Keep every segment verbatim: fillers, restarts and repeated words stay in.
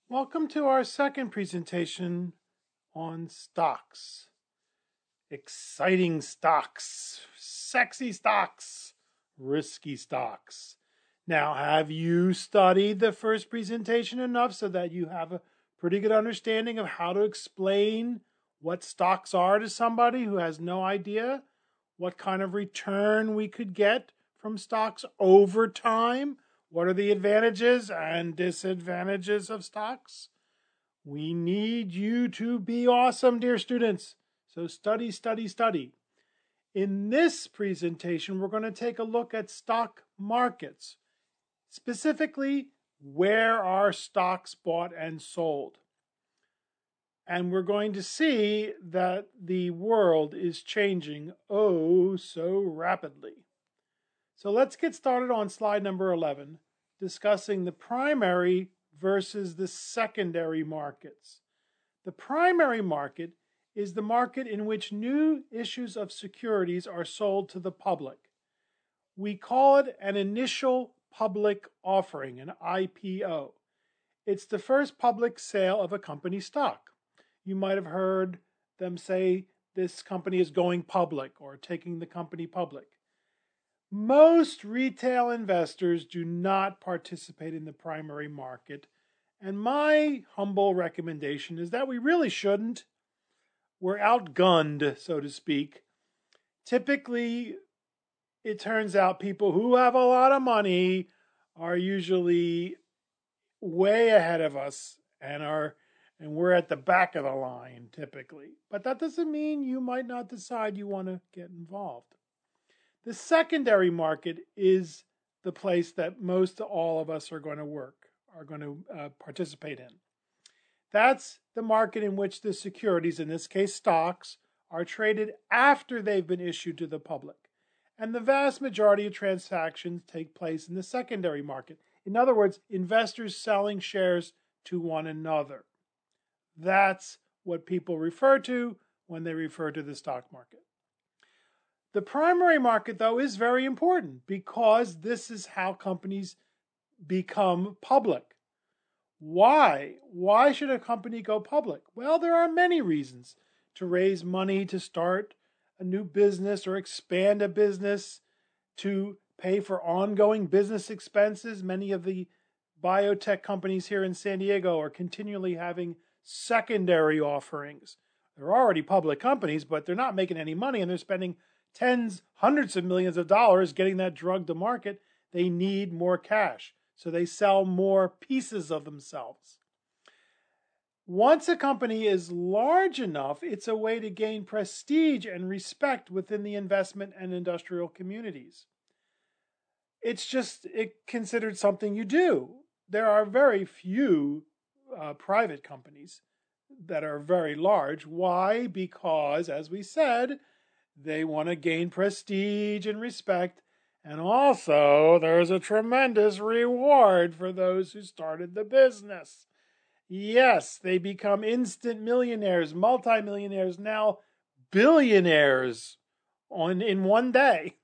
Welcome to our second presentation on stocks. Exciting stocks, sexy stocks, risky stocks. Now, have you studied the first presentation enough so that you have a pretty good understanding of how to explain what stocks are to somebody who has no idea what kind of return we could get from stocks over time? What are the advantages and disadvantages of stocks? We need you to be awesome, dear students. So study, study, study. In this presentation, we're going to take a look at stock markets. Specifically, where are stocks bought and sold? And we're going to see that the world is changing oh so rapidly. So let's get started on slide number eleven, discussing the primary versus the secondary markets. The primary market is the market in which new issues of securities are sold to the public. We call it an initial public offering, an I P O. It's the first public sale of a company stock. You might have heard them say this company is going public or taking the company public. Most retail investors do not participate in the primary market, and my humble recommendation is that we really shouldn't. We're outgunned, so to speak. Typically, it turns out people who have a lot of money are usually way ahead of us and are and we're at the back of the line typically. But that doesn't mean you might not decide you want to get involved. The secondary market is the place that most all of us are going to work, are going to uh, participate in. That's the market in which the securities, in this case stocks, are traded after they've been issued to the public. And the vast majority of transactions take place in the secondary market. In other words, investors selling shares to one another. That's what people refer to when they refer to the stock market. The primary market, though, is very important because this is how companies become public. Why? Why should a company go public? Well, there are many reasons. To raise money to start a new business or expand a business, to pay for ongoing business expenses. Many of the biotech companies here in San Diego are continually having secondary offerings. They're already public companies, but they're not making any money and they're spending tens, hundreds of millions of dollars getting that drug to market. They need more cash, so they sell more pieces of themselves. Once a company is large enough, it's a way to gain prestige and respect within the investment and industrial communities. It's just it considered something you do. There are very few uh, private companies that are very large. Why? Because, as we said, they want to gain prestige and respect. And also, there's a tremendous reward for those who started the business. Yes, they become instant millionaires, multimillionaires, now billionaires on in one day.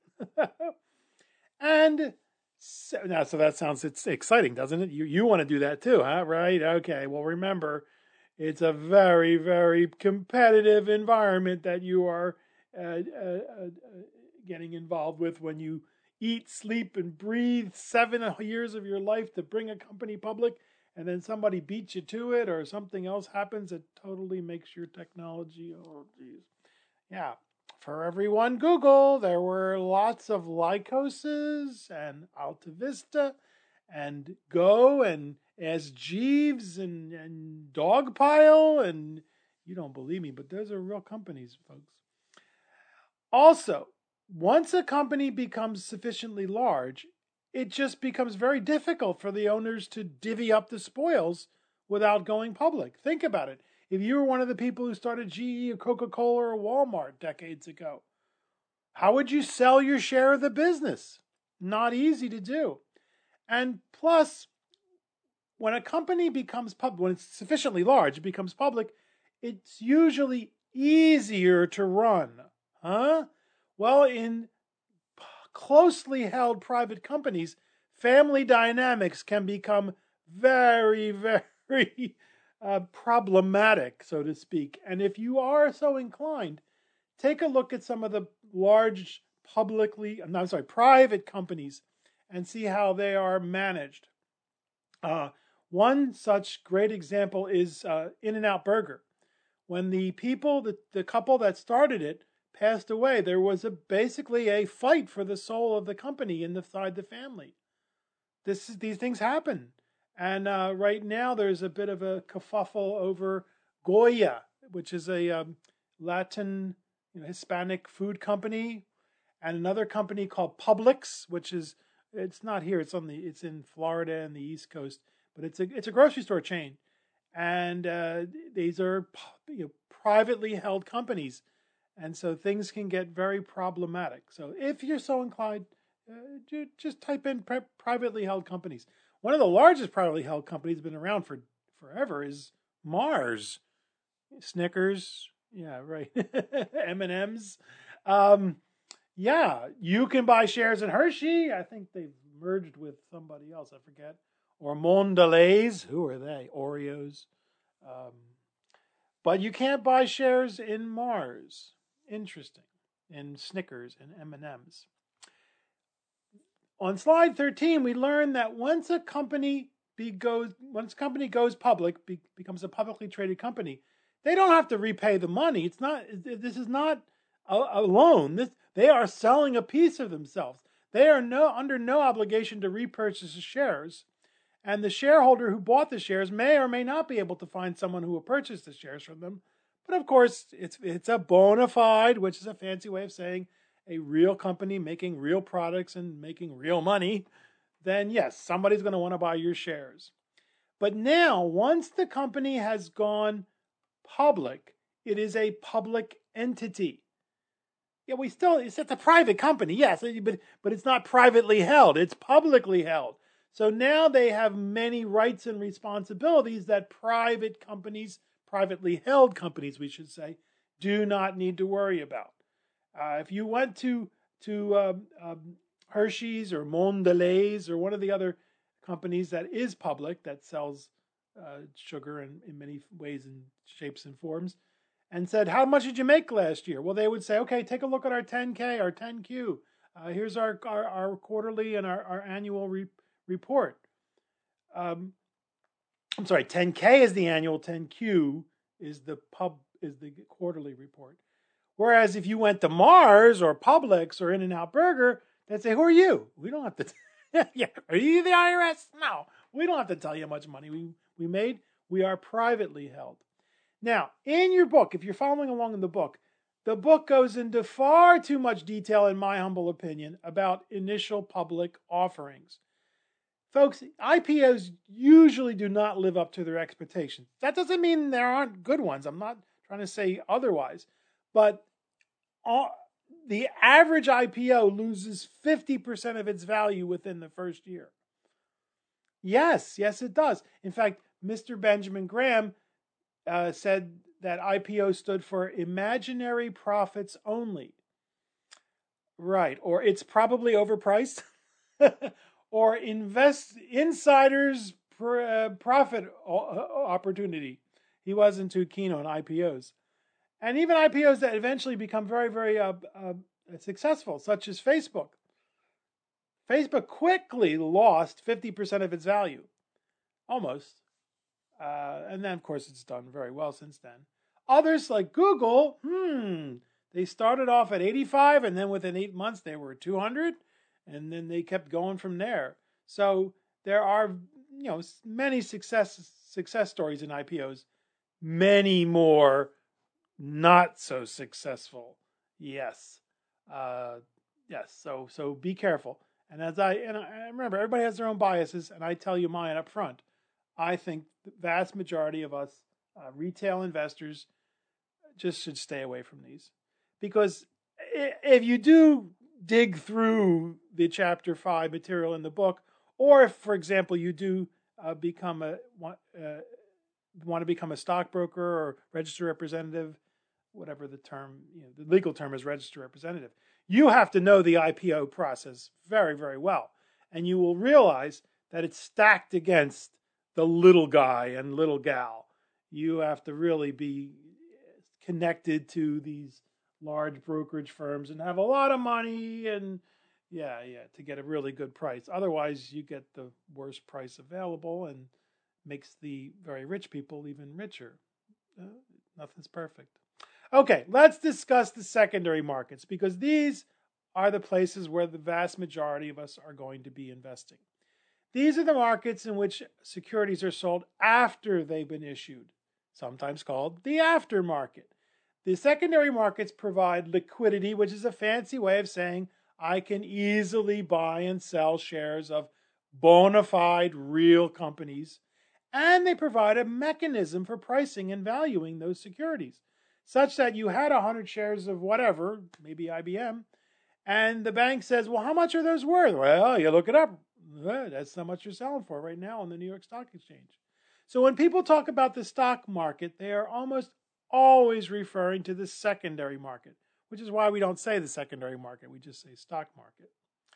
And so, now, so that sounds it's exciting, doesn't it? You you want to do that too, huh? Right? Okay. Well, remember, it's a very, very competitive environment that you are uh, uh, uh, getting involved with when you eat, sleep, and breathe seven years of your life to bring a company public, and then somebody beats you to it or something else happens that totally makes your technology, oh geez. Yeah. For everyone Google, there were lots of Lycoses and AltaVista and Go and As Jeeves and, and Dogpile, and you don't believe me, but those are real companies, folks. Also, once a company becomes sufficiently large, it just becomes very difficult for the owners to divvy up the spoils without going public. Think about it. If you were one of the people who started G E or Coca-Cola or Walmart decades ago, how would you sell your share of the business? Not easy to do. And plus, when a company becomes public, when it's sufficiently large, it becomes public, it's usually easier to run. Huh? Well, in closely held private companies, family dynamics can become very, very very uh, problematic, so to speak. And if you are so inclined, take a look at some of the large publicly, no, I'm sorry, private companies and see how they are managed. Uh, one such great example is uh, In-N-Out Burger. When the people, the, the couple that started it, passed away, there was a, basically a fight for the soul of the company inside the family. This these things happen, and uh, right now there's a bit of a kerfuffle over Goya, which is a um, Latin, you know, Hispanic food company, and another company called Publix, which is it's not here. It's on the it's in Florida and the East Coast, but it's a it's a grocery store chain, and uh, these are, you know, privately held companies, and so things can get very problematic. So if you're so inclined, uh, just type in pri- privately held companies. One of the largest privately held companies, been around for forever, is Mars, Snickers, yeah, right, M and M's. Um, yeah, you can buy shares in Hershey. I think they've merged with somebody else, I forget. Or Mondelez. Who are they? Oreos. Um, but you can't buy shares in Mars. Interesting. In Snickers and M and M's. On slide thirteen, we learn that once a company be goes once a company goes public, be, becomes a publicly traded company, they don't have to repay the money. It's not. This is not a, a loan. This they are selling a piece of themselves. They are no under no obligation to repurchase the shares, and the shareholder who bought the shares may or may not be able to find someone who will purchase the shares from them. But of course, it's it's a bona fide, which is a fancy way of saying a real company making real products and making real money. Then yes, somebody's going to want to buy your shares. But now, once the company has gone public, it is a public entity. Yeah, we still, it's a private company, yes, but, but it's not privately held, it's publicly held. So now they have many rights and responsibilities that private companies, privately held companies, we should say, do not need to worry about. Uh, if you went to to um, um, Hershey's or Mondelez or one of the other companies that is public, that sells uh, sugar in, in many ways and shapes and forms, and said, how much did you make last year? Well, they would say, okay, take a look at our ten K, our ten Q. Uh, here's our, our, our quarterly and our, our annual re- report. Um, I'm sorry, ten K is the annual, ten Q is the pub is the quarterly report. Whereas if you went to Mars or Publix or In-N-Out Burger, they'd say, who are you? We don't have to, t- yeah, are you the I R S? No, we don't have to tell you how much money we, we made. We are privately held. Now, in your book, if you're following along in the book, the book goes into far too much detail, in my humble opinion, about initial public offerings. Folks, I P Os usually do not live up to their expectations. That doesn't mean there aren't good ones. I'm not trying to say otherwise. But all, the average I P O loses fifty percent of its value within the first year. Yes, yes, it does. In fact, Mister Benjamin Graham uh, said that I P O stood for imaginary profits only. Right, or it's probably overpriced, or invest insiders pr- uh, profit opportunity. He wasn't too keen on I P Os. And even I P Os that eventually become very, very uh, uh, successful, such as Facebook. Facebook quickly lost fifty percent of its value. Almost. Uh, and then, of course, it's done very well since then. Others, like Google, hmm, they started off at eighty-five, and then within eight months they were two hundred, and then they kept going from there. So there are, you know, many success success stories in I P Os. Many more not so successful. Yes. Uh, yes. So so be careful. And as I and I remember, everybody has their own biases, and I tell you mine up front. I think the vast majority of us uh, retail investors just should stay away from these, because if you do dig through the chapter five material in the book, or if, for example, you do uh, become a uh, want to become a stockbroker or registered representative, whatever the term, you know, the legal term is registered representative, you have to know the I P O process very, very well. And you will realize that it's stacked against the little guy and little gal. You have to really be connected to these large brokerage firms and have a lot of money and yeah, yeah, to get a really good price. Otherwise, you get the worst price available and makes the very rich people even richer. Uh, nothing's perfect. Okay, let's discuss the secondary markets because these are the places where the vast majority of us are going to be investing. These are the markets in which securities are sold after they've been issued, sometimes called the aftermarket. The secondary markets provide liquidity, which is a fancy way of saying I can easily buy and sell shares of bona fide real companies, and they provide a mechanism for pricing and valuing those securities, such that you had one hundred shares of whatever, maybe I B M, and the bank says, well, how much are those worth? Well, you look it up. That's how much you're selling for right now on the New York Stock Exchange. So when people talk about the stock market, they are almost always referring to the secondary market, which is why we don't say the secondary market. We just say stock market.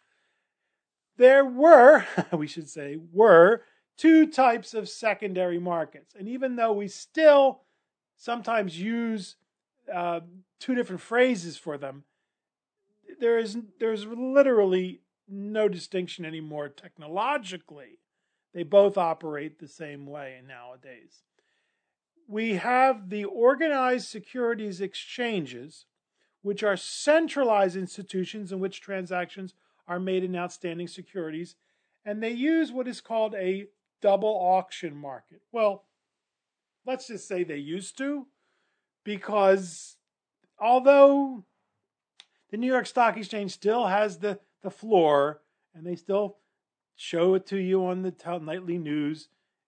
There were, we should say, were two types of secondary markets. And even though we still sometimes use uh, two different phrases for them, there is there's literally no distinction anymore technologically. They both operate the same way nowadays. We have the organized securities exchanges, which are centralized institutions in which transactions are made in outstanding securities, and they use what is called a double auction market. Well, let's just say they used to, because although the New York Stock Exchange still has the, the floor, and they still show it to you on the nightly news,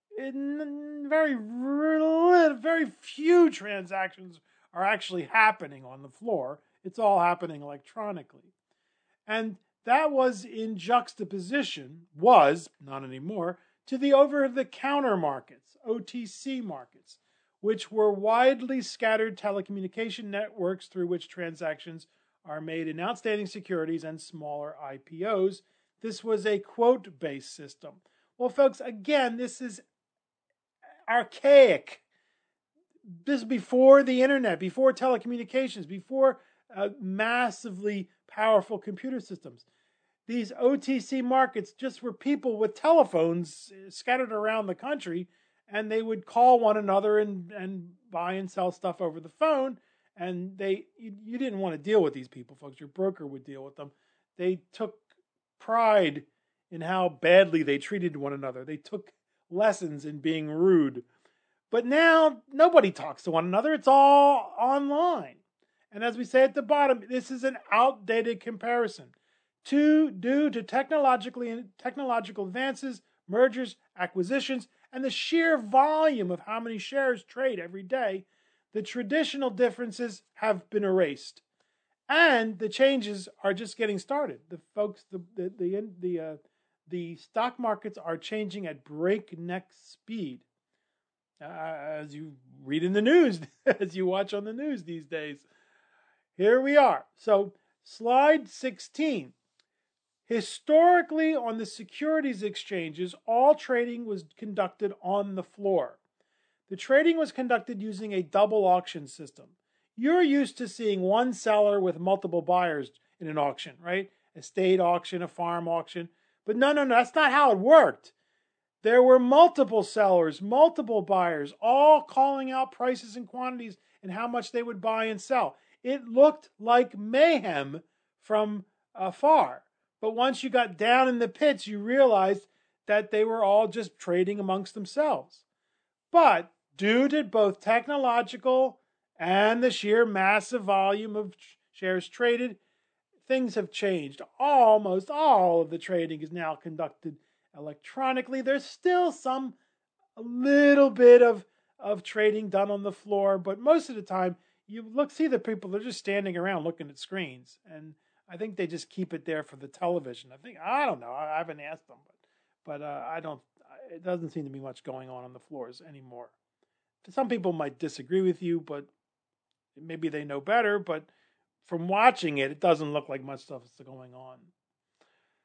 in very, very few transactions are actually happening on the floor. It's all happening electronically. And that was in juxtaposition, was, not anymore, to the over-the-counter markets, O T C markets, which were widely scattered telecommunication networks through which transactions are made in outstanding securities and smaller I P Os. This was a quote-based system. Well, folks, again, this is archaic. This is before the internet, before telecommunications, before uh, massively powerful computer systems. These O T C markets just were people with telephones scattered around the country, and they would call one another and, and buy and sell stuff over the phone. And they, you, you didn't want to deal with these people, folks. Your broker would deal with them. They took pride in how badly they treated one another. They took lessons in being rude. But now nobody talks to one another. It's all online. And as we say at the bottom, this is an outdated comparison. Two, due to technologically technological advances, mergers, acquisitions, and the sheer volume of how many shares trade every day, the traditional differences have been erased. And the changes are just getting started. The folks, the the the the, uh, the stock markets are changing at breakneck speed. Uh, as you read in the news, as you watch on the news these days. Here we are. So, slide sixteen. Historically, on the securities exchanges, all trading was conducted on the floor. The trading was conducted using a double auction system. You're used to seeing one seller with multiple buyers in an auction, right? A state auction, a farm auction. But no, no, no, that's not how it worked. There were multiple sellers, multiple buyers, all calling out prices and quantities and how much they would buy and sell. It looked like mayhem from afar. But once you got down in the pits, you realized that they were all just trading amongst themselves. But due to both technological and the sheer massive volume of shares traded, things have changed. Almost all of the trading is now conducted electronically. There's still some, a little bit of, of trading done on the floor, but most of the time, you look, see the people, they're just standing around looking at screens. And I think they just keep it there for the television. I think, I don't know, I haven't asked them, but, but uh, I don't, it doesn't seem to be much going on on the floors anymore. Some people might disagree with you, but maybe they know better, but from watching it, it doesn't look like much stuff is going on.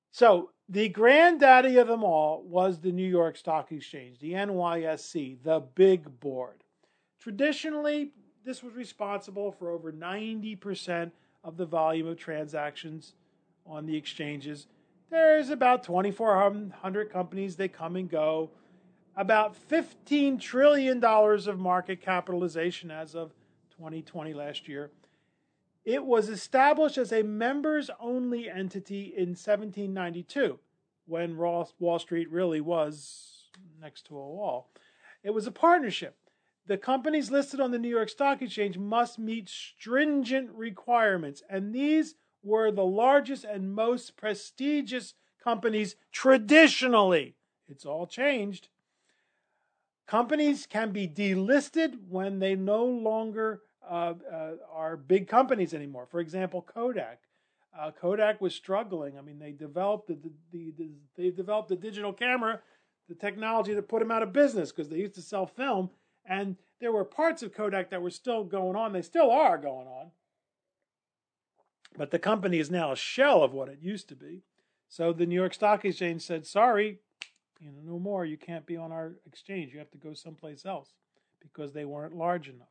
So the granddaddy of them all was the New York Stock Exchange, the N Y S E, the big board. Traditionally, this was responsible for over ninety percent of the volume of transactions on the exchanges. There's about twenty-four hundred companies, they come and go. About fifteen trillion dollars of market capitalization as of twenty twenty last year. It was established as a members-only entity in seventeen ninety-two, when Wall Street really was next to a wall. It was a partnership. The companies listed on the New York Stock Exchange must meet stringent requirements, and these were the largest and most prestigious companies traditionally. It's all changed. Companies can be delisted when they no longer uh, uh, are big companies anymore. For example, Kodak. Uh, Kodak was struggling. I mean, they developed the, the, the they developed the digital camera, the technology that put them out of business because they used to sell film. And there were parts of Kodak that were still going on. They still are going on. But the company is now a shell of what it used to be. So the New York Stock Exchange said, sorry, you know, no more. You can't be on our exchange. You have to go someplace else because they weren't large enough.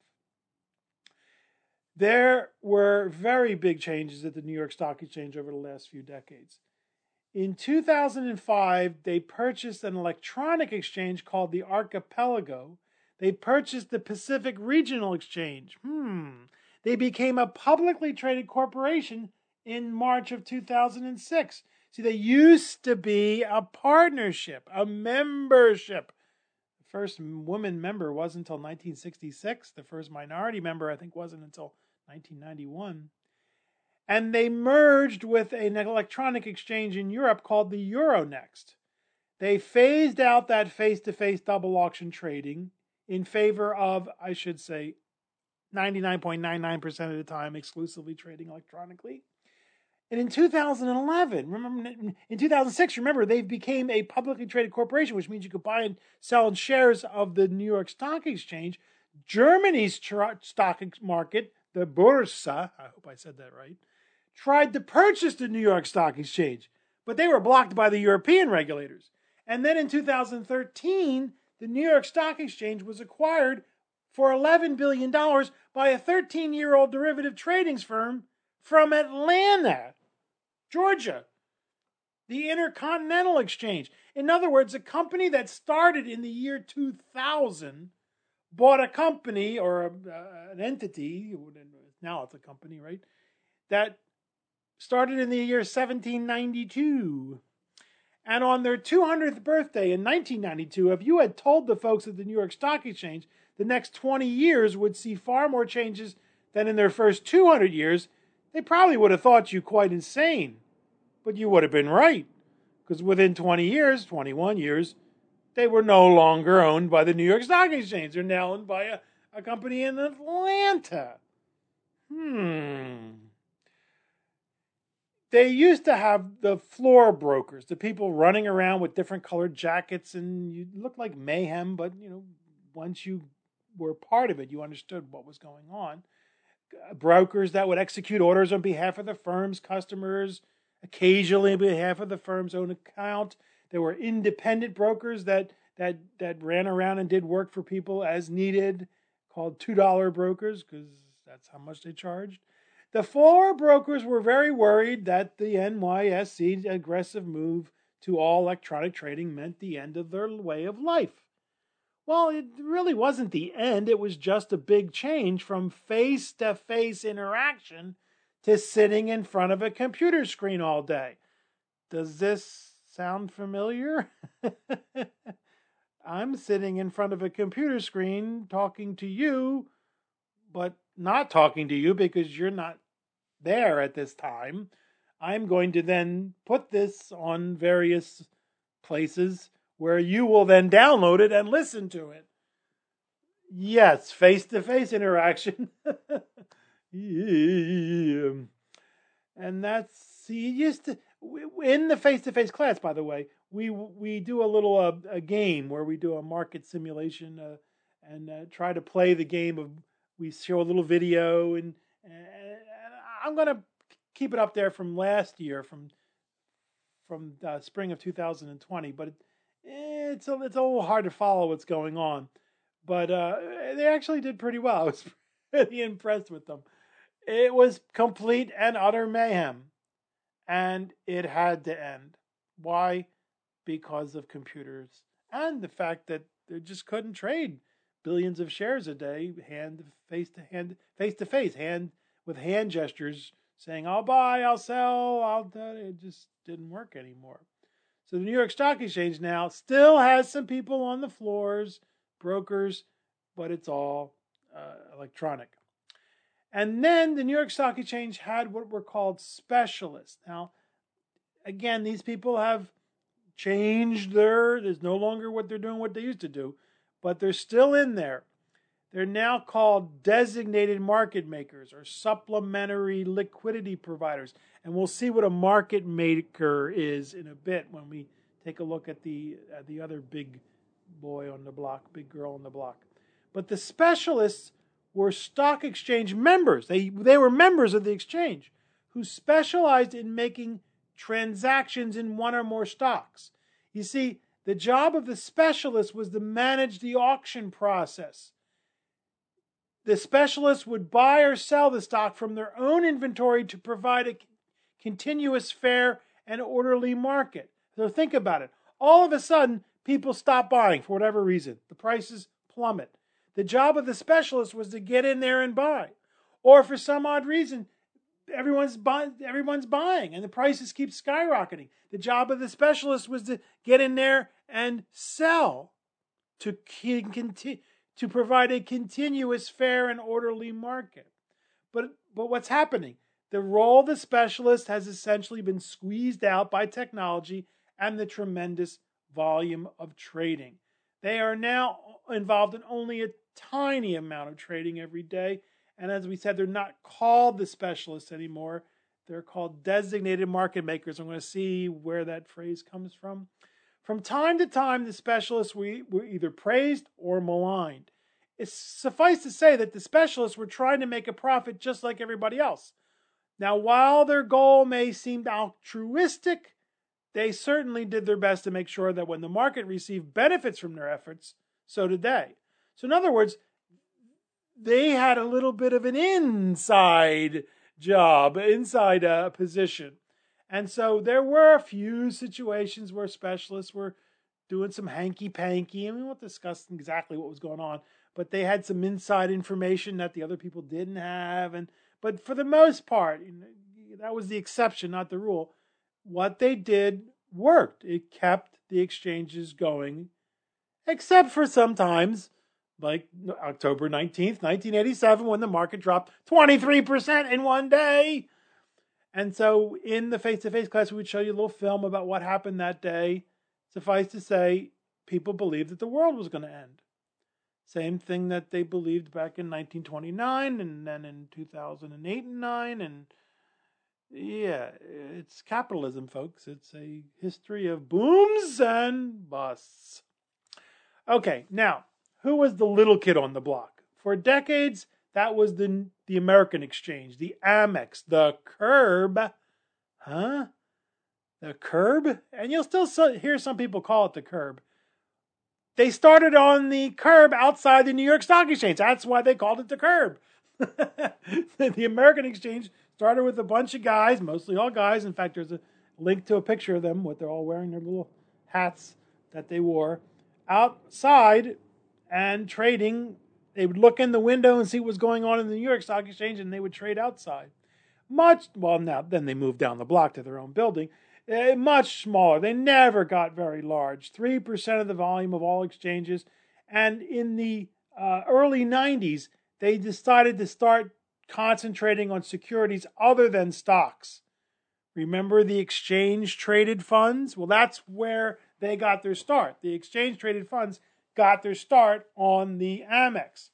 There were very big changes at the New York Stock Exchange over the last few decades. In two thousand five, they purchased an electronic exchange called the Archipelago. They purchased the Pacific Regional Exchange. Hmm. They became a publicly traded corporation in March of two thousand six. See, they used to be a partnership, a membership. The first woman member wasn't until nineteen sixty-six. The first minority member, I think, wasn't until nineteen ninety-one. And they merged with an electronic exchange in Europe called the Euronext. They phased out that face-to-face double auction trading in favor of, I should say, ninety-nine point nine nine percent of the time exclusively trading electronically. And in two thousand eleven, remember, in two thousand six, remember, they became a publicly traded corporation, which means you could buy and sell shares of the New York Stock Exchange. Germany's stock market, the Börse, I hope I said that right, tried to purchase the New York Stock Exchange, but they were blocked by the European regulators. And then in two thousand thirteen, the New York Stock Exchange was acquired for eleven billion dollars by a thirteen-year-old derivative trading firm from Atlanta, Georgia, the Intercontinental Exchange. In other words, a company that started in the year two thousand bought a company or a, uh, an entity, now it's a company, right, that started in the year seventeen ninety-two. And on their two hundredth birthday in nineteen ninety-two, if you had told the folks at the New York Stock Exchange the next twenty years would see far more changes than in their first two hundred years, they probably would have thought you quite insane. But you would have been right, because within twenty years, twenty-one years, they were no longer owned by the New York Stock Exchange. They're now owned by a, a company in Atlanta. Hmm. They used to have the floor brokers, the people running around with different colored jackets, and you looked like mayhem, but you know, once you were part of it, you understood what was going on. Brokers that would execute orders on behalf of the firm's customers, occasionally on behalf of the firm's own account. There were independent brokers that that that ran around and did work for people as needed, called two dollar brokers, because that's how much they charged. The floor brokers were very worried that the N Y S E's aggressive move to all electronic trading meant the end of their way of life. Well, it really wasn't the end. It was just a big change from face-to-face interaction to sitting in front of a computer screen all day. Does this sound familiar? I'm sitting in front of a computer screen talking to you, but not talking to you because you're not there at this time. I'm going to then put this on various places where you will then download it and listen to it. Yes, face-to-face interaction. Yeah. And that's, see, used to, in the face-to-face class, by the way, we we do a little uh, a game where we do a market simulation uh, and uh, try to play the game of, we show a little video, and, and I'm going to keep it up there from last year, from from uh, spring of two thousand twenty, but it, it's a, it's a little hard to follow what's going on. But uh, they actually did pretty well. I was pretty impressed with them. It was complete and utter mayhem, and it had to end. Why? Because of computers and the fact that they just couldn't trade billions of shares a day, hand face to hand, face to face, hand with hand gestures, saying "I'll buy, I'll sell, I'll." Do. It just didn't work anymore. So the New York Stock Exchange now still has some people on the floors, brokers, but it's all uh, electronic. And then the New York Stock Exchange had what were called specialists. Now, again, these people have changed their, there's no longer what they're doing, what they used to do, but they're still in there. They're now called designated market makers or supplementary liquidity providers. And we'll see what a market maker is in a bit when we take a look at the, at the other big boy on the block, big girl on the block. But the specialists were stock exchange members. They, they were members of the exchange who specialized in making transactions in one or more stocks. You see, the job of the specialist was to manage the auction process. The specialist would buy or sell the stock from their own inventory to provide a continuous, fair, and orderly market. So think about it. All of a sudden, people stop buying for whatever reason. The prices plummet. The job of the specialist was to get in there and buy. Or for some odd reason, everyone's buying, everyone's buying and the prices keep skyrocketing. The job of the specialist was to get in there and sell to continue to provide a continuous, fair, and orderly market. But, but what's happening? The role of the specialist has essentially been squeezed out by technology and the tremendous volume of trading. They are now involved in only a tiny amount of trading every day. And as we said, they're not called the specialists anymore. They're called designated market makers. I'm going to see where that phrase comes from. From time to time, the specialists were, were either praised or maligned. It's suffice to say that the specialists were trying to make a profit just like everybody else. Now, while their goal may seem altruistic, they certainly did their best to make sure that when the market received benefits from their efforts, so did they. So in other words, they had a little bit of an inside job, inside uh, position. And so there were a few situations where specialists were doing some hanky-panky, and we won't discuss exactly what was going on, but they had some inside information that the other people didn't have. And but for the most part, that was the exception, not the rule. What they did worked. It kept the exchanges going, except for sometimes, like October nineteenth, nineteen eighty-seven, when the market dropped twenty-three percent in one day. And so in the face-to-face class, we would show you a little film about what happened that day. Suffice to say, people believed that the world was going to end. Same thing that they believed back in nineteen twenty-nine and then in two thousand eight and nine. And yeah, it's capitalism, folks. It's a history of booms and busts. Okay, now, who was the little kid on the block? For decades, that was the, the American exchange, the Amex, the Curb. Huh? The Curb? And you'll still hear some people call it the Curb. They started on the curb outside the New York Stock Exchange. That's why they called it the Curb. The American exchange started with a bunch of guys, mostly all guys. In fact, there's a link to a picture of them, what they're all wearing, their little hats that they wore, outside and trading. They would look in the window and see what was going on in the New York Stock Exchange, and they would trade outside. Much, well, now, then they moved down the block to their own building. Uh, much smaller. They never got very large. three percent of the volume of all exchanges. And in the uh, early nineties, they decided to start concentrating on securities other than stocks. Remember the exchange-traded funds? Well, that's where they got their start. The exchange-traded funds got their start on the Amex.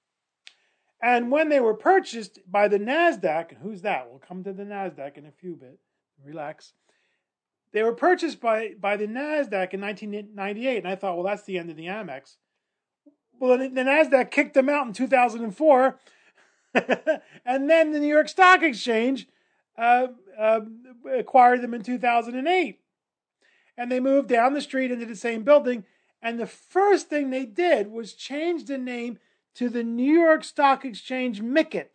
And when they were purchased by the NASDAQ, and who's that? We'll come to the NASDAQ in a few bit. Relax. They were purchased by, by the NASDAQ in nineteen ninety-eight, and I thought, well, that's the end of the Amex. Well, the, the NASDAQ kicked them out in two thousand four, and then the New York Stock Exchange uh, uh, acquired them in two thousand eight. And they moved down the street into the same building. And the first thing they did was change the name to the New York Stock Exchange M K T.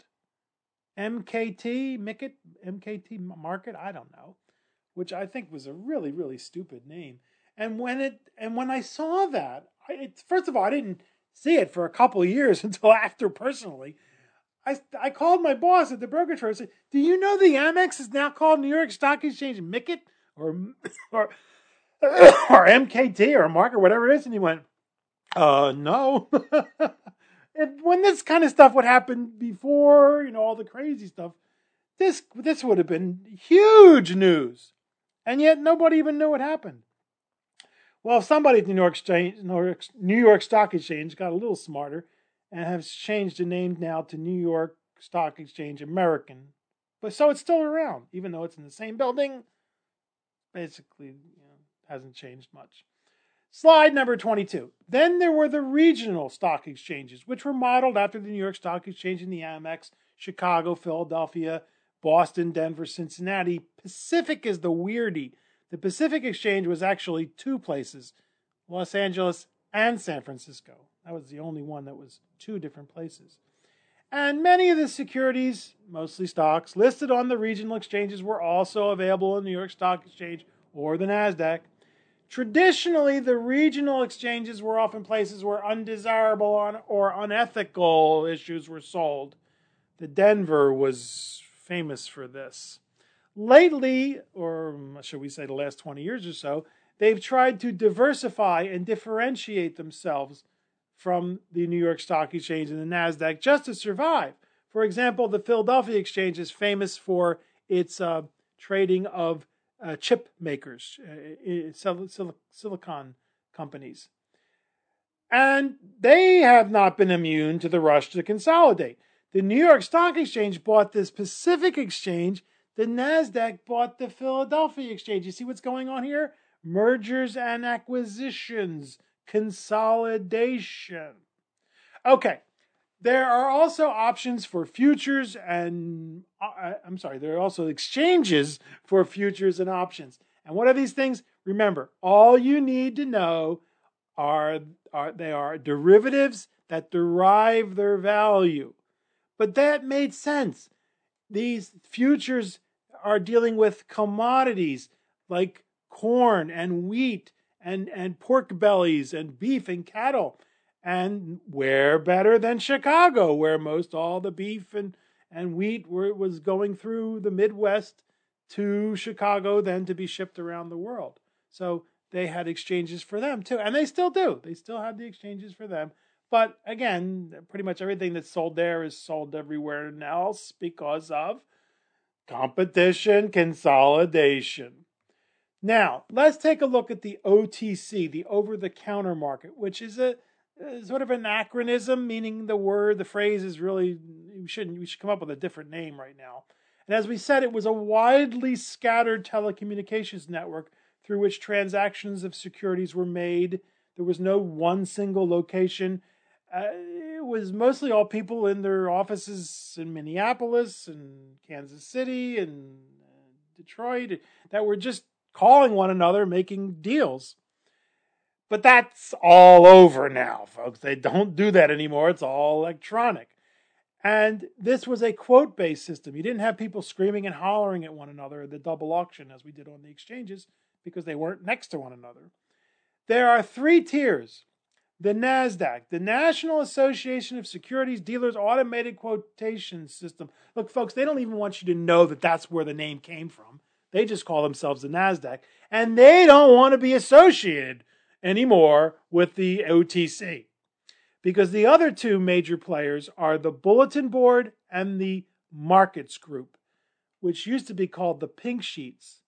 M K T, M K T, M K T Market, I don't know, which I think was a really, really stupid name. And when it and when I saw that, I, it, first of all, I didn't see it for a couple of years until after personally. I, I called my boss at the brokerage firm and said, "Do you know the Amex is now called New York Stock Exchange M K T or or or M K T or Market, whatever it is?" And he went, "Uh, no." It, when this kind of stuff would happen before, you know, all the crazy stuff, this this would have been huge news, and yet nobody even knew what happened. Well, somebody at the New York, Exchange, New York Stock Exchange got a little smarter and has changed the name now to New York Stock Exchange American. But so it's still around, even though it's in the same building. Basically, you know, hasn't changed much. Slide number twenty-two. Then there were the regional stock exchanges, which were modeled after the New York Stock Exchange and the Amex, Chicago, Philadelphia, Boston, Denver, Cincinnati. Pacific is the weirdie. The Pacific Exchange was actually two places, Los Angeles and San Francisco. That was the only one that was two different places. And many of the securities, mostly stocks, listed on the regional exchanges were also available in the New York Stock Exchange or the NASDAQ. Traditionally, the regional exchanges were often places where undesirable or unethical issues were sold. The Denver was famous for this. Lately, or should we say the last twenty years or so, they've tried to diversify and differentiate themselves from the New York Stock Exchange and the NASDAQ just to survive. For example, the Philadelphia Exchange is famous for its uh, trading of Uh, chip makers, uh, sil- sil- silicon companies. And they have not been immune to the rush to consolidate. The New York Stock Exchange bought this Pacific Exchange. The NASDAQ bought the Philadelphia Exchange. You see what's going on here? Mergers and acquisitions, consolidation. Okay. There are also options for futures and, uh, I'm sorry, there are also exchanges for futures and options. And what are these things? Remember, all you need to know are, are they are derivatives that derive their value. But that made sense. These futures are dealing with commodities like corn and wheat and, and pork bellies and beef and cattle. And where better than Chicago, where most all the beef and, and wheat were, was going through the Midwest to Chicago, then to be shipped around the world. So they had exchanges for them too. And they still do. They still have the exchanges for them. But again, pretty much everything that's sold there is sold everywhere else because of competition, consolidation. Now, let's take a look at the O T C, the over-the-counter market, which is a sort of an acronym, meaning the word, the phrase is really, we shouldn't, we should come up with a different name right now. And as we said, it was a widely scattered telecommunications network through which transactions of securities were made. There was no one single location. Uh, it was mostly all people in their offices in Minneapolis and Kansas City and Detroit that were just calling one another, making deals. But that's all over now, folks. They don't do that anymore. It's all electronic. And this was a quote-based system. You didn't have people screaming and hollering at one another at the double auction as we did on the exchanges because they weren't next to one another. There are three tiers. The NASDAQ, the National Association of Securities Dealers Automated Quotation System. Look, folks, they don't even want you to know that that's where the name came from. They just call themselves the NASDAQ. And they don't want to be associated anymore with the O T C. Because the other two major players are the Bulletin Board and the Markets Group, which used to be called the Pink Sheets.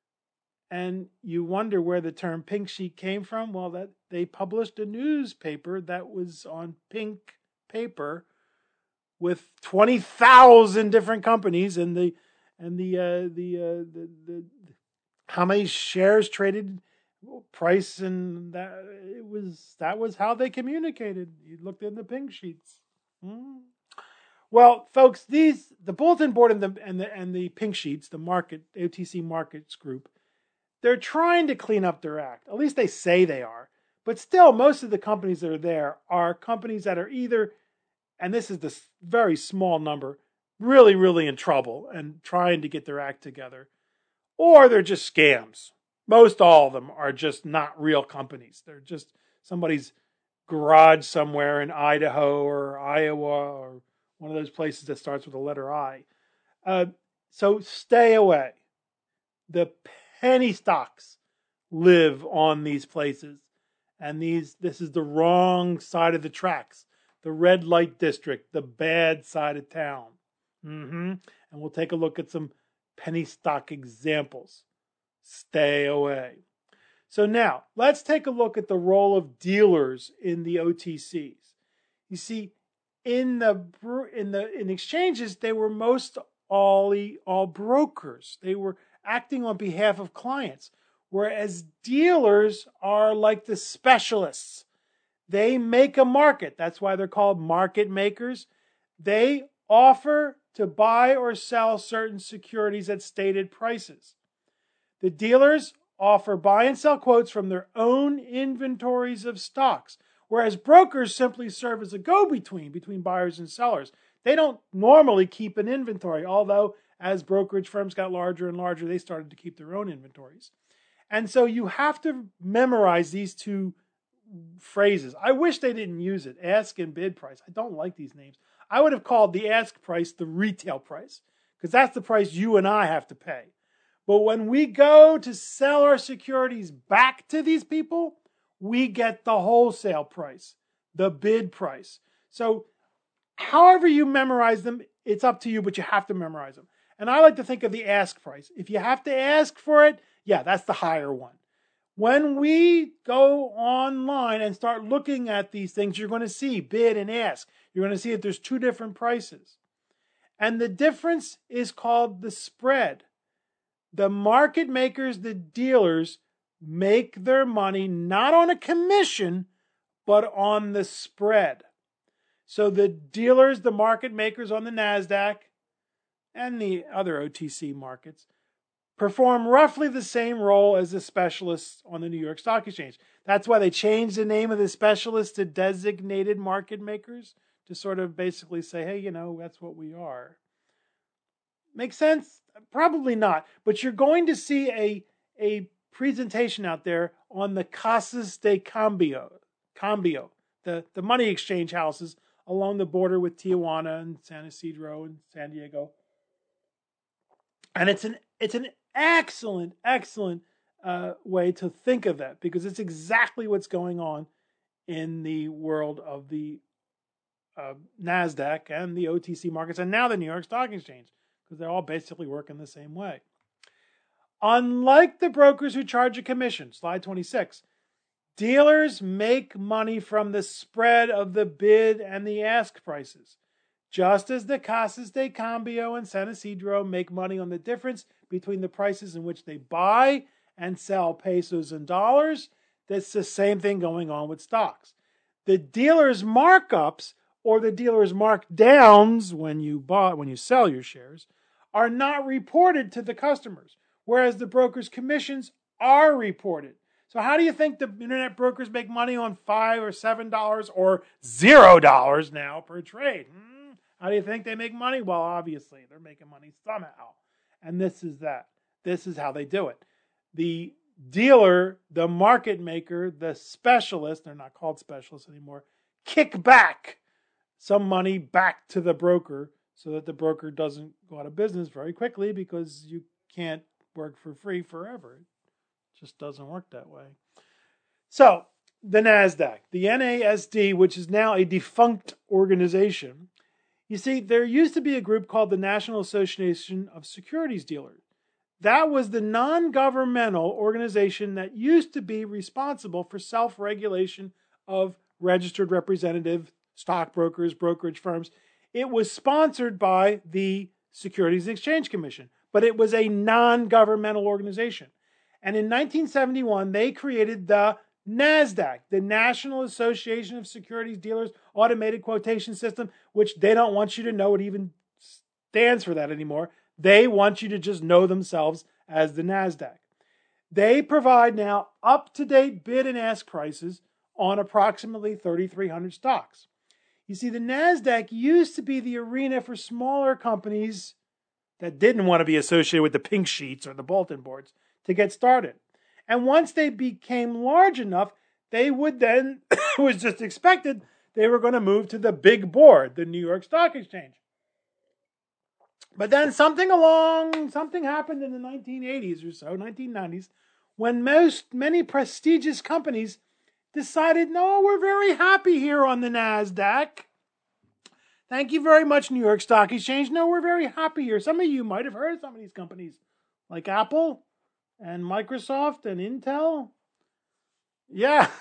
And you wonder where the term pink sheet came from? Well, that they published a newspaper that was on pink paper with twenty thousand different companies and the and the uh, the, uh, the the how many shares traded, price, and that it was that was how they communicated. You looked in the pink sheets. Hmm. Well, folks, these the Bulletin Board and the and the and the Pink Sheets, the market O T C Markets Group, they're trying to clean up their act. At least they say they are. But still, most of the companies that are there are companies that are either, and this is the very small number, really, really in trouble and trying to get their act together, or they're just scams. Most all of them are just not real companies. They're just somebody's garage somewhere in Idaho or Iowa or one of those places that starts with the letter I. Uh, so stay away. The penny stocks live on these places. And these, this is the wrong side of the tracks. The red light district, the bad side of town. Mm-hmm. And we'll take a look at some penny stock examples. Stay away. So now, let's take a look at the role of dealers in the O T Cs. You see, in the in the in exchanges, they were most all all brokers. They were acting on behalf of clients, whereas dealers are like the specialists. They make a market. That's why they're called market makers. They offer to buy or sell certain securities at stated prices. The dealers offer buy and sell quotes from their own inventories of stocks, whereas brokers simply serve as a go-between between buyers and sellers. They don't normally keep an inventory, although as brokerage firms got larger and larger, they started to keep their own inventories. And so you have to memorize these two phrases. I wish they didn't use it, ask and bid price. I don't like these names. I would have called the ask price the retail price, because that's the price you and I have to pay. But when we go to sell our securities back to these people, we get the wholesale price, the bid price. So however you memorize them, it's up to you, but you have to memorize them. And I like to think of the ask price. If you have to ask for it, yeah, that's the higher one. When we go online and start looking at these things, you're going to see bid and ask. You're going to see that there's two different prices. And the difference is called the spread. The market makers, the dealers, make their money not on a commission, but on the spread. So the dealers, the market makers on the NASDAQ and the other O T C markets perform roughly the same role as the specialists on the New York Stock Exchange. That's why they changed the name of the specialists to designated market makers, to sort of basically say, hey, you know, that's what we are. Make sense? Probably not. But you're going to see a, a presentation out there on the Casas de Cambio, Cambio the, the money exchange houses along the border with Tijuana and San Isidro and San Diego. And it's an it's an excellent, excellent uh, way to think of that, because it's exactly what's going on in the world of the uh, NASDAQ and the O T C markets, and now the New York Stock Exchange, because they're all basically working the same way. Unlike the brokers who charge a commission, slide twenty-six, dealers make money from the spread of the bid and the ask prices, just as the Casas de Cambio and San Isidro make money on the difference between the prices in which they buy and sell pesos and dollars. That's the same thing going on with stocks. The dealers' markups, or the dealers' markdowns when you buy, when you sell your shares, are not reported to the customers, whereas the brokers' commissions are reported. So how do you think the internet brokers make money on five or seven dollars or zero dollars now per trade? Hmm? How do you think they make money? Well, obviously they're making money somehow, and this is that. This is how they do it. The dealer, the market maker, the specialist, they're not called specialists anymore, kick back some money back to the broker so that the broker doesn't go out of business very quickly, because you can't work for free forever. It just doesn't work that way. So, the NASDAQ, the N A S D, which is now a defunct organization. You see, there used to be a group called the National Association of Securities Dealers. That was the non-governmental organization that used to be responsible for self-regulation of registered representative stockbrokers, brokerage firms. It was sponsored by the Securities and Exchange Commission, but it was a non-governmental organization. And in nineteen seventy-one, they created the NASDAQ, the National Association of Securities Dealers Automated Quotation System, which they don't want you to know it even stands for that anymore. They want you to just know themselves as the NASDAQ. They provide now up-to-date bid and ask prices on approximately thirty-three hundred stocks. You see, the NASDAQ used to be the arena for smaller companies that didn't want to be associated with the pink sheets or the bulletin boards to get started. And once they became large enough, they would then, it was just expected, they were going to move to the big board, the New York Stock Exchange. But then something along, something happened in the nineteen eighties or so, nineteen nineties, when most, many prestigious companies decided, no, we're very happy here on the NASDAQ. Thank you very much, New York Stock Exchange. No, we're very happy here. Some of you might have heard of some of these companies, like Apple and Microsoft and Intel. Yeah.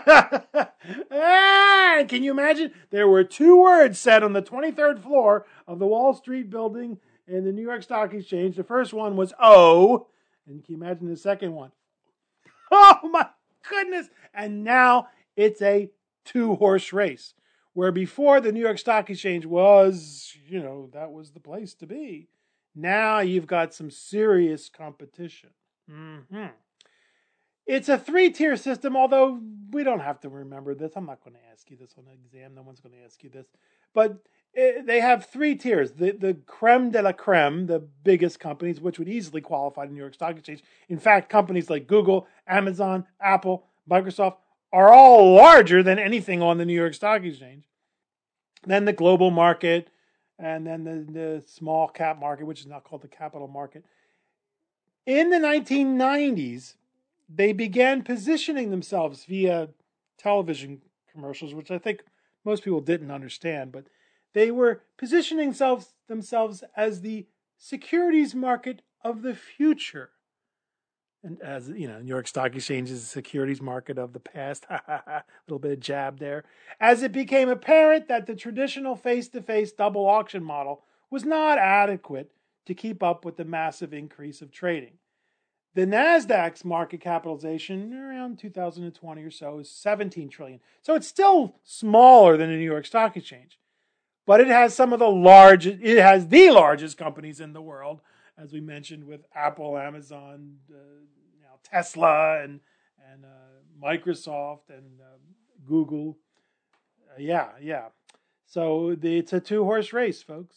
Ah, can you imagine? There were two words said on the twenty-third floor of the Wall Street building in the New York Stock Exchange. The first one was O. And can you imagine the second one? Oh, my goodness. And now it's a two-horse race. Where before the New York Stock Exchange was, you know, that was the place to be. Now you've got some serious competition. Mm-hmm. It's a three-tier system, although we don't have to remember this. I'm not going to ask you this on an exam. No one's going to ask you this. But they have three tiers. The, the creme de la creme, the biggest companies, which would easily qualify the New York Stock Exchange. In fact, companies like Google, Amazon, Apple, Microsoft are all larger than anything on the New York Stock Exchange. Then the global market, and then the, the small cap market, which is now called the capital market. In the nineteen nineties, they began positioning themselves via television commercials, which I think most people didn't understand, but they were positioning themselves, themselves as the securities market of the future. And as you know, New York Stock Exchange is the securities market of the past. A little bit of jab there. As it became apparent that the traditional face-to-face double auction model was not adequate to keep up with the massive increase of trading. The NASDAQ's market capitalization around two thousand twenty or so is seventeen trillion dollars. So it's still smaller than the New York Stock Exchange. But it has some of the largest, it has the largest companies in the world, as we mentioned, with Apple, Amazon, uh, now Tesla, and and uh, Microsoft, and uh, Google. Uh, yeah, yeah. So the, it's a two-horse race, folks.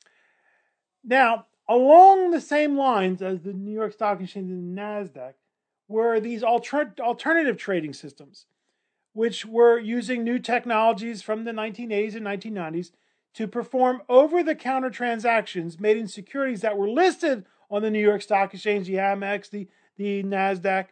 Now, along the same lines as the New York Stock Exchange and the NASDAQ were these alter- alternative trading systems, which were using new technologies from the nineteen eighties and nineteen nineties to perform over-the-counter transactions made in securities that were listed on the New York Stock Exchange, the Amex, the, the NASDAQ.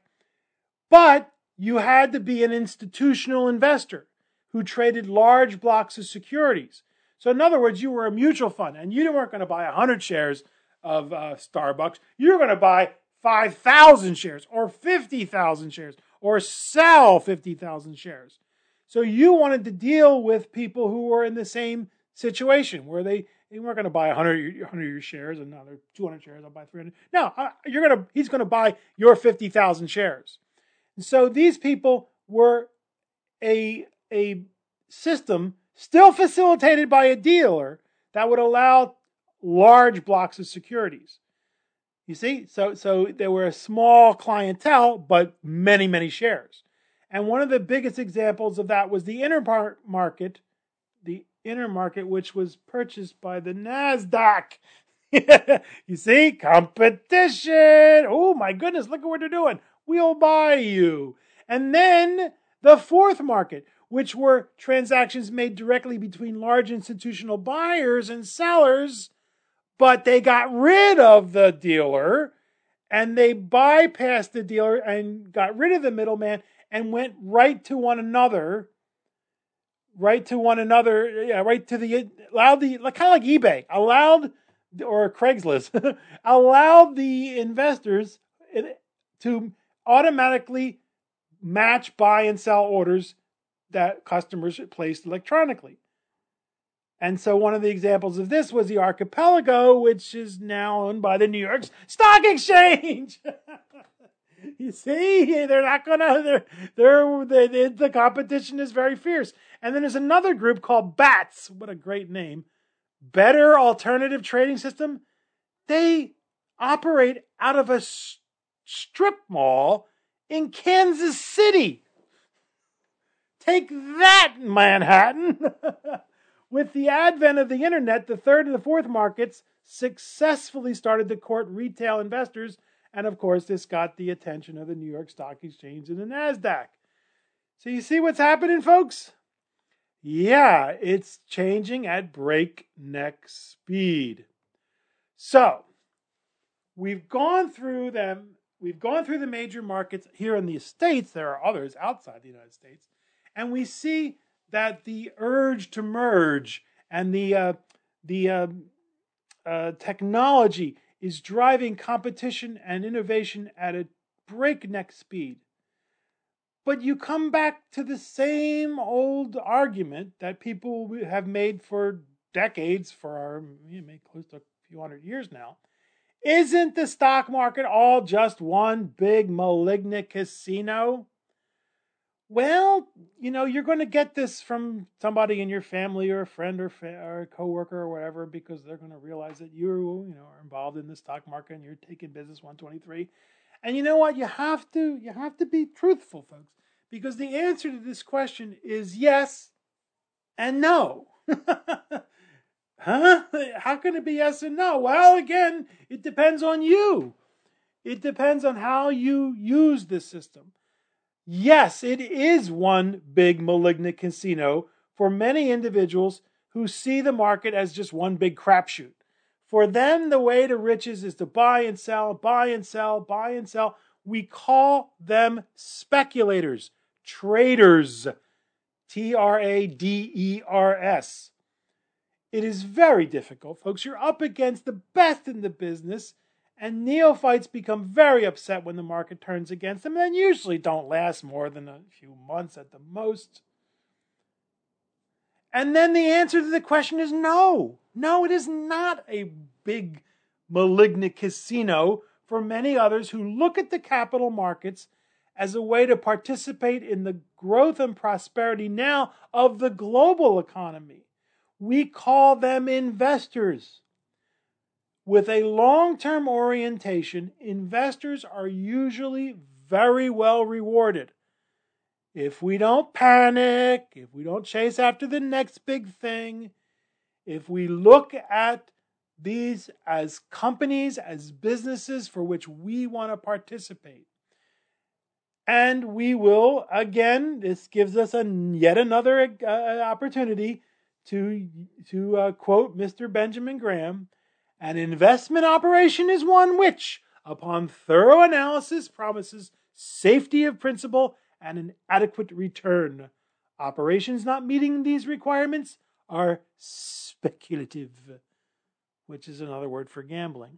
But you had to be an institutional investor who traded large blocks of securities. So in other words, you were a mutual fund, and you weren't going to buy one hundred shares of uh, Starbucks. You were going to buy five thousand shares or fifty thousand shares or sell fifty thousand shares. So you wanted to deal with people who were in the same situation where they, they weren't going to buy one hundred, one hundred of your shares and another two hundred shares. I'll buy three hundred. No, you're going to, he's going to buy your fifty thousand shares. And so these people were a, a system still facilitated by a dealer that would allow large blocks of securities. You see, so so there were a small clientele, but many, many shares. And one of the biggest examples of that was the Intermarket, the Intermarket, which was purchased by the NASDAQ. You see, competition. Oh my goodness, look at what they're doing. We'll buy you. And then the fourth market, which were transactions made directly between large institutional buyers and sellers, but they got rid of the dealer and they bypassed the dealer and got rid of the middleman and went right to one another, right to one another, yeah, right to the, allowed the, kind of like eBay, allowed, or Craigslist, allowed the investors to automatically match buy and sell orders that customers placed electronically. And so one of the examples of this was the Archipelago, which is now owned by the New York Stock Exchange. You see, they're not gonna, they're, they're, they the competition is very fierce. And then there's another group called BATS. What a great name. Better Alternative Trading System. They operate out of a strip mall in Kansas City. Take that, Manhattan. With the advent of the internet, the third and the fourth markets successfully started to court retail investors, and of course this got the attention of the New York Stock Exchange and the NASDAQ. So you see what's happening, folks? Yeah, it's changing at breakneck speed. So, we've gone through them, we've gone through the major markets here in the States. There are others outside the United States. And we see that the urge to merge and the uh, the uh, uh, technology is driving competition and innovation at a breakneck speed. But you come back to the same old argument that people have made for decades, for our you know, close to a few hundred years now. Isn't the stock market all just one big malignant casino? Well, you know, you're going to get this from somebody in your family or a friend or, fa- or a coworker or whatever, because they're going to realize that you, you know, are involved in the stock market and you're taking business one twenty-three. And you know what? You have to, you have to be truthful, folks, because the answer to this question is yes and no. Huh? How can it be yes and no? Well, again, it depends on you. It depends on how you use this system. Yes, it is one big malignant casino for many individuals who see the market as just one big crapshoot. For them, the way to riches is to buy and sell, buy and sell, buy and sell. We call them speculators, traders, T R A D E R S. It is very difficult, folks. You're up against the best in the business, and neophytes become very upset when the market turns against them, and usually don't last more than a few months at the most. And then the answer to the question is no. No, it is not a big malignant casino for many others who look at the capital markets as a way to participate in the growth and prosperity now of the global economy. We call them investors. With a long-term orientation, investors are usually very well rewarded. If we don't panic, if we don't chase after the next big thing, if we look at these as companies, as businesses for which we want to participate, and we will, again, this gives us a, yet another uh, opportunity to, to uh, quote Mister Benjamin Graham, an investment operation is one which, upon thorough analysis, promises safety of principal and an adequate return. Operations not meeting these requirements are speculative, which is another word for gambling.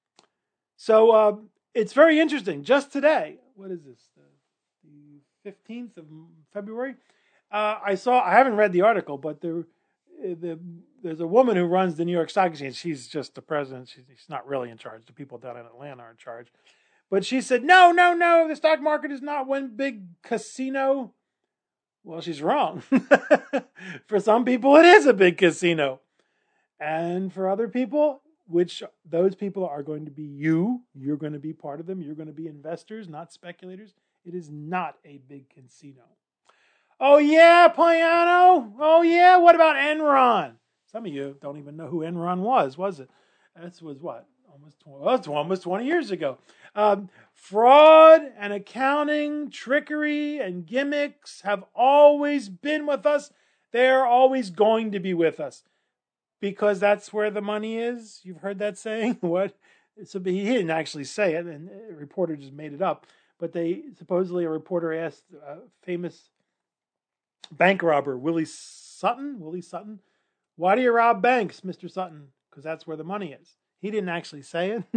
So uh, it's very interesting. Just today, what is this, the fifteenth of February? Uh, I saw, I haven't read the article, but there, the, there's a woman who runs the New York Stock Exchange. She's just the president. She's, she's not really in charge. The people down in Atlanta are in charge. But she said, no, no, no, the stock market is not one big casino. Well, she's wrong. For some people, it is a big casino. And for other people, which those people are going to be you, you're going to be part of them, you're going to be investors, not speculators, it is not a big casino. Oh, yeah, Payano? Oh, yeah, what about Enron? Some of you don't even know who Enron was, was it? This was what? Almost twenty, well, it's almost twenty years ago. Um, fraud and accounting, trickery and gimmicks have always been with us. They're always going to be with us because that's where the money is. You've heard that saying? What? So he didn't actually say it, and a reporter just made it up. But they supposedly a reporter asked a famous bank robber, Willie Sutton, Willie Sutton, why do you rob banks, Mister Sutton? Because that's where the money is. He didn't actually say it,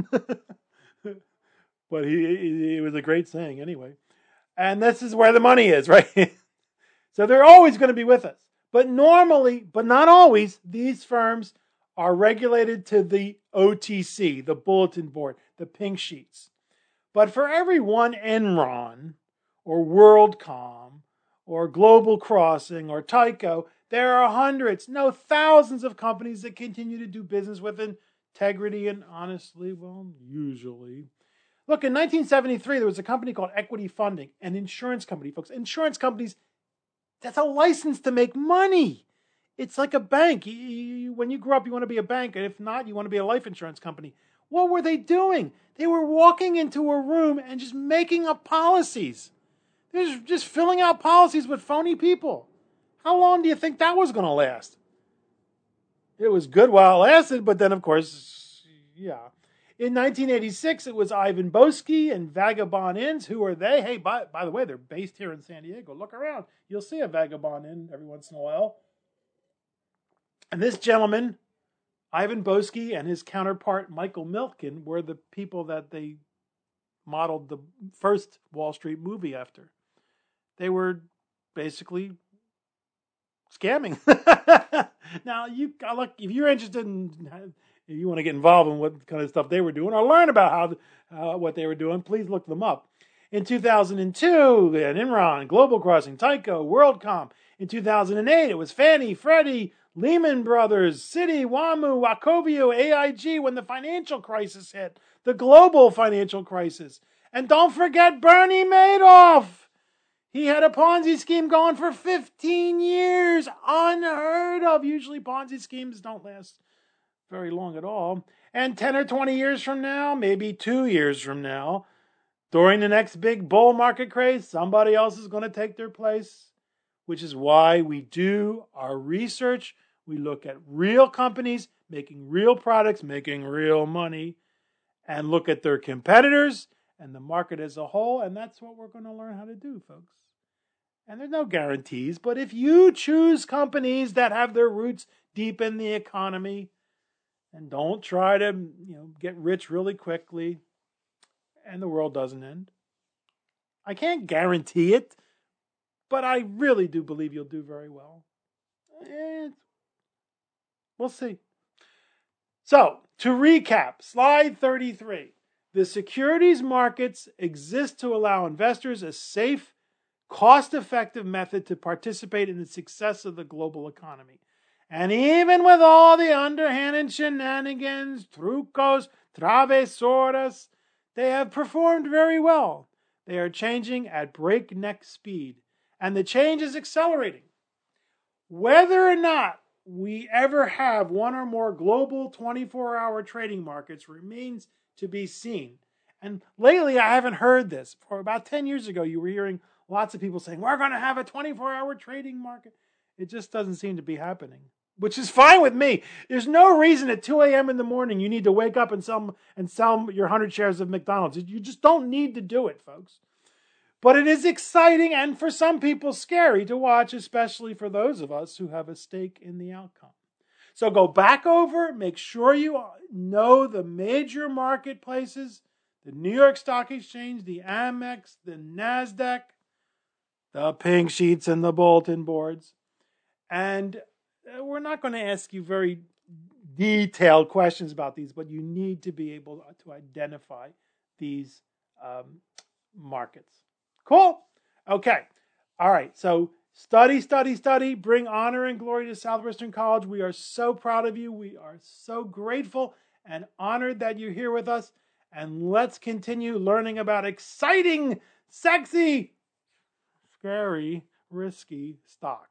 but he, it was a great saying anyway. And this is where the money is, right? So they're always going to be with us. But normally, but not always, these firms are regulated to the O T C, the bulletin board, the pink sheets. But for every one Enron or WorldCom or Global Crossing or Tyco, there are hundreds, no thousands of companies that continue to do business with integrity and honestly, well, usually. Look, in nineteen seventy-three, there was a company called Equity Funding, an insurance company, folks. Insurance companies, that's a license to make money. It's like a bank. You, you, when you grow up, you want to be a bank, and if not, you want to be a life insurance company. What were they doing? They were walking into a room and just making up policies. They were just filling out policies with phony people. How long do you think that was going to last? It was good while it lasted, but then, of course, yeah. In nineteen eighty-six, it was Ivan Boesky and Vagabond Inns. Who are they? Hey, by, by the way, they're based here in San Diego. Look around. You'll see a Vagabond Inn every once in a while. And this gentleman, Ivan Boesky, and his counterpart, Michael Milken, were the people that they modeled the first Wall Street movie after. They were basically scamming. Now, you look, if you're interested in, if you want to get involved in what kind of stuff they were doing or learn about how uh, what they were doing, please look them up. In two thousand two, Enron, Global Crossing, Tyco, WorldCom. In two thousand eight, it was Fannie, Freddie, Lehman Brothers, Citi, WaMu, Wachovia, A I G when the financial crisis hit, the global financial crisis. And don't forget Bernie Madoff. He had a Ponzi scheme going for fifteen years. Unheard of. Usually Ponzi schemes don't last very long at all. And ten or twenty years from now, maybe two years from now, during the next big bull market craze, somebody else is going to take their place, which is why we do our research. We look at real companies making real products, making real money, and look at their competitors and the market as a whole. And that's what we're going to learn how to do, folks. And there's no guarantees, but if you choose companies that have their roots deep in the economy and don't try to, you know, get rich really quickly and the world doesn't end, I can't guarantee it, but I really do believe you'll do very well. And we'll see. So, to recap, slide thirty-three. The securities markets exist to allow investors a safe, cost-effective method to participate in the success of the global economy. And even with all the underhanded shenanigans, trucos, travesuras, they have performed very well. They are changing at breakneck speed, and the change is accelerating. Whether or not we ever have one or more global twenty-four hour trading markets remains to be seen. And lately, I haven't heard this. For about ten years ago, you were hearing lots of people saying, we're going to have a twenty-four hour trading market. It just doesn't seem to be happening, which is fine with me. There's no reason at two a.m. in the morning you need to wake up and sell, and sell your one hundred shares of McDonald's. You just don't need to do it, folks. But it is exciting and for some people scary to watch, especially for those of us who have a stake in the outcome. So go back over, make sure you know the major marketplaces, the New York Stock Exchange, the Amex, the NASDAQ, the pink sheets and the bulletin boards. And we're not going to ask you very detailed questions about these, but you need to be able to identify these um, markets. Cool? Okay. All right. So study, study, study. Bring honor and glory to Southwestern College. We are so proud of you. We are so grateful and honored that you're here with us. And let's continue learning about exciting, sexy, scary, risky stocks.